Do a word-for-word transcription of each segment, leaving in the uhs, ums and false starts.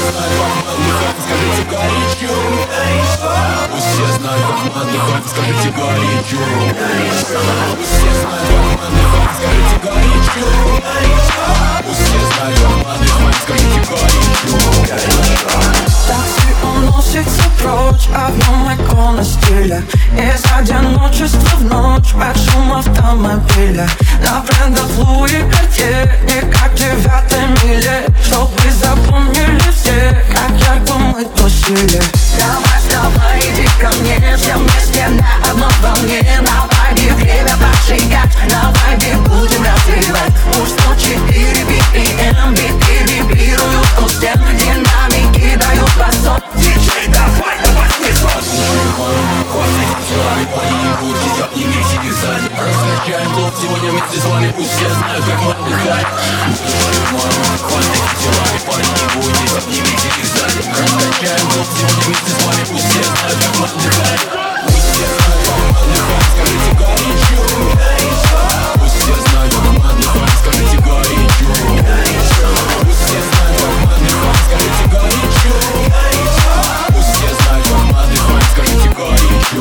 Скажите горячо. Все знают, как отдыхать, скажите горячо. Все знают, как отдыхать, скажите горячо. Такси уносится прочь, а в нем икона стиля. Из одиночества в ночь, под шум автомобиля. На брендах Луи Картье, не как девятой миле. Чтобы запомнили все, как ярко мы тусили. Давай, давай, иди ко мне, все вместе на одной волне. На вайбе время поджигать, на вайбе будем развивать. Уж сто четыре би пи эм, биты вибрируют у стен. Динамики дают басон. Диджей, давай, давай, снизу. Хватит, телами поебутесь, обнимите их сзади. Раскачаем клуб сегодня вместе с вами, пусть все знают, как мы отдыхаем. Хватит, телами поебутесь, обнимите их сзади. Раскачаем клуб сегодня вместе с вами, пусть все знают, как мы отдыхаем. Пусть все знают, как мы отдыхаем, скажите горячо. Пусть все знают, как мы отдыхаем, скажите горячо. Пусть все знают, как мы отдыхаем, скажите горячо. Пусть все знают, как мы отдыхаем, скажите горячо.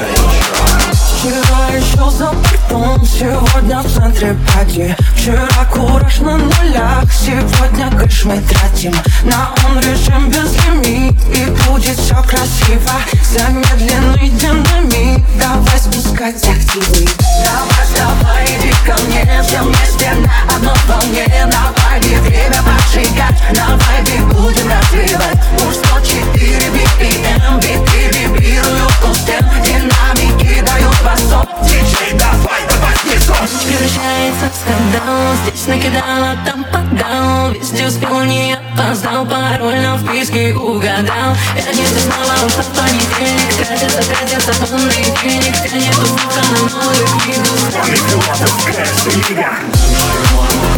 Вчера еще за бортом, сегодня в центре пати. Вчера кураж на нулях, сегодня кэш мы тратим. На он режим без лимит, и будет все красиво. Замедленный динамит, давай спускать активы. Давай, давай, иди ко мне, все вместе на одной волне. На вайбе время поджигать, на вайбе будем развивать. Уж сто четыре би пи эм, биты вибрируют у стен. Динамики дают басон. Диджей, давай, давай, снизу. Превращается в скандал, здесь накидала, там поддал. Везде успел, не опоздал, пароль на вписке угадал. Пятница снова ушла в понедельник, тратится, тратится тонны денег. Тянет успеха на новую книгу. Странный пилотов, кэш и лига.